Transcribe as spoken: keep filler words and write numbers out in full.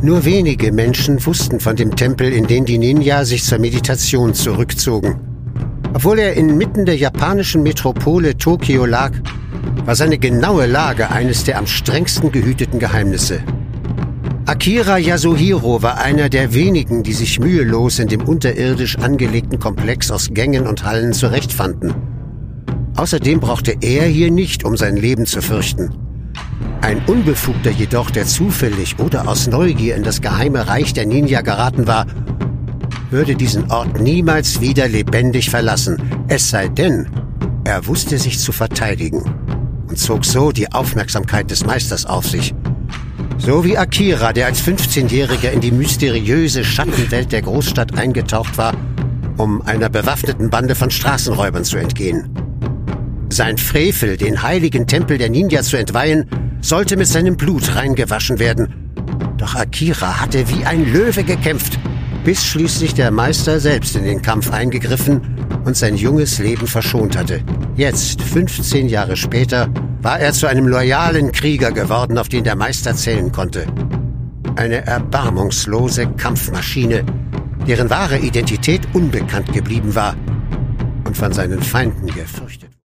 Nur wenige Menschen wussten von dem Tempel, in den die Ninja sich zur Meditation zurückzogen. Obwohl er inmitten der japanischen Metropole Tokio lag, war seine genaue Lage eines der am strengsten gehüteten Geheimnisse. Akira Yasuhiro war einer der wenigen, die sich mühelos in dem unterirdisch angelegten Komplex aus Gängen und Hallen zurechtfanden. Außerdem brauchte er hier nicht um sein Leben zu fürchten. Ein Unbefugter jedoch, der zufällig oder aus Neugier in das geheime Reich der Ninja geraten war, würde diesen Ort niemals wieder lebendig verlassen, es sei denn, er wusste sich zu verteidigen und zog so die Aufmerksamkeit des Meisters auf sich. So wie Akira, der als fünfzehnjähriger in die mysteriöse Schattenwelt der Großstadt eingetaucht war, um einer bewaffneten Bande von Straßenräubern zu entgehen. Sein Frevel, den heiligen Tempel der Ninja zu entweihen, sollte mit seinem Blut reingewaschen werden. Doch Akira hatte wie ein Löwe gekämpft, bis schließlich der Meister selbst in den Kampf eingegriffen und sein junges Leben verschont hatte. Jetzt, fünfzehn Jahre später, war er zu einem loyalen Krieger geworden, auf den der Meister zählen konnte. Eine erbarmungslose Kampfmaschine, deren wahre Identität unbekannt geblieben war und von seinen Feinden gefürchtet.